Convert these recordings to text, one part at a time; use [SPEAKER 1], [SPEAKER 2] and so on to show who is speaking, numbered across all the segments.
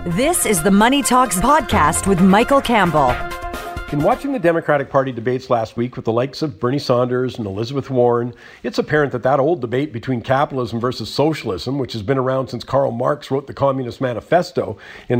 [SPEAKER 1] This is the Money Talks podcast with Michael Campbell.
[SPEAKER 2] In watching the Democratic Party debates last week with the likes of Bernie Sanders and Elizabeth Warren, it's apparent that old debate between capitalism versus socialism, which has been around since Karl Marx wrote the Communist Manifesto in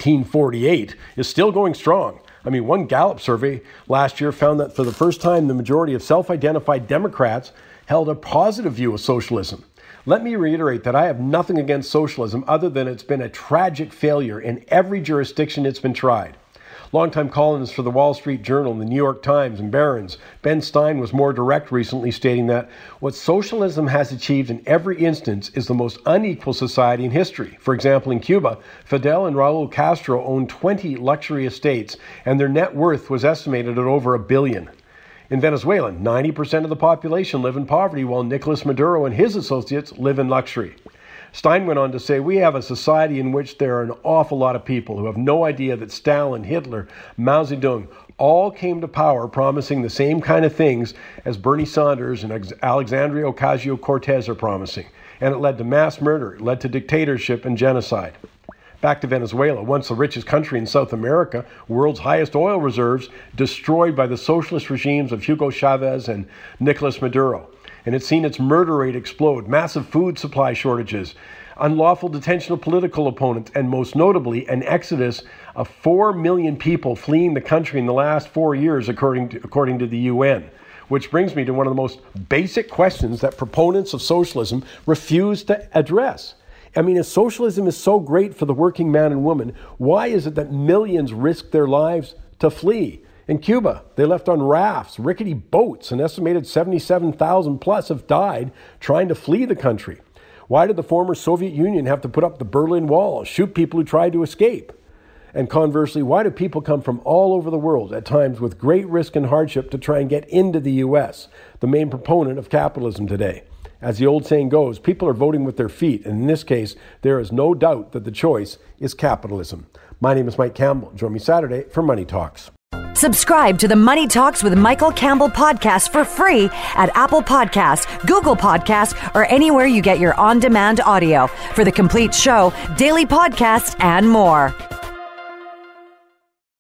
[SPEAKER 2] 1848, is still going strong. One Gallup survey last year found that for the first time, the majority of self-identified Democrats held a positive view of socialism. Let me reiterate that I have nothing against socialism other than it's been a tragic failure in every jurisdiction it's been tried. Longtime columnist for the Wall Street Journal, the New York Times, and Barron's, Ben Stein was more direct recently, stating that what socialism has achieved in every instance is the most unequal society in history. For example, in Cuba, Fidel and Raul Castro owned 20 luxury estates, and their net worth was estimated at over $1 billion. In Venezuela, 90% of the population live in poverty, while Nicolas Maduro and his associates live in luxury. Stein went on to say, we have a society in which there are an awful lot of people who have no idea that Stalin, Hitler, Mao Zedong all came to power promising the same kind of things as Bernie Sanders and Alexandria Ocasio-Cortez are promising. And it led to mass murder, it led to dictatorship and genocide. Back to Venezuela, once the richest country in South America, world's highest oil reserves, destroyed by the socialist regimes of Hugo Chavez and Nicolas Maduro. And it's seen its murder rate explode, massive food supply shortages, unlawful detention of political opponents, and most notably, an exodus of 4 million people fleeing the country in the last 4 years, according to the UN. Which brings me to one of the most basic questions that proponents of socialism refuse to address. If socialism is so great for the working man and woman, why is it that millions risk their lives to flee? In Cuba, they left on rafts, rickety boats. An estimated 77,000 plus have died trying to flee the country. Why did the former Soviet Union have to put up the Berlin Wall, shoot people who tried to escape? And conversely, why do people come from all over the world, at times with great risk and hardship, to try and get into the U.S., the main proponent of capitalism today? As the old saying goes, people are voting with their feet, and in this case, there is no doubt that the choice is capitalism. My name is Mike Campbell. Join me Saturday for Money Talks.
[SPEAKER 1] Subscribe to the Money Talks with Michael Campbell podcast for free at Apple Podcasts, Google Podcasts, or anywhere you get your on-demand audio. For the complete show, daily podcasts, and more.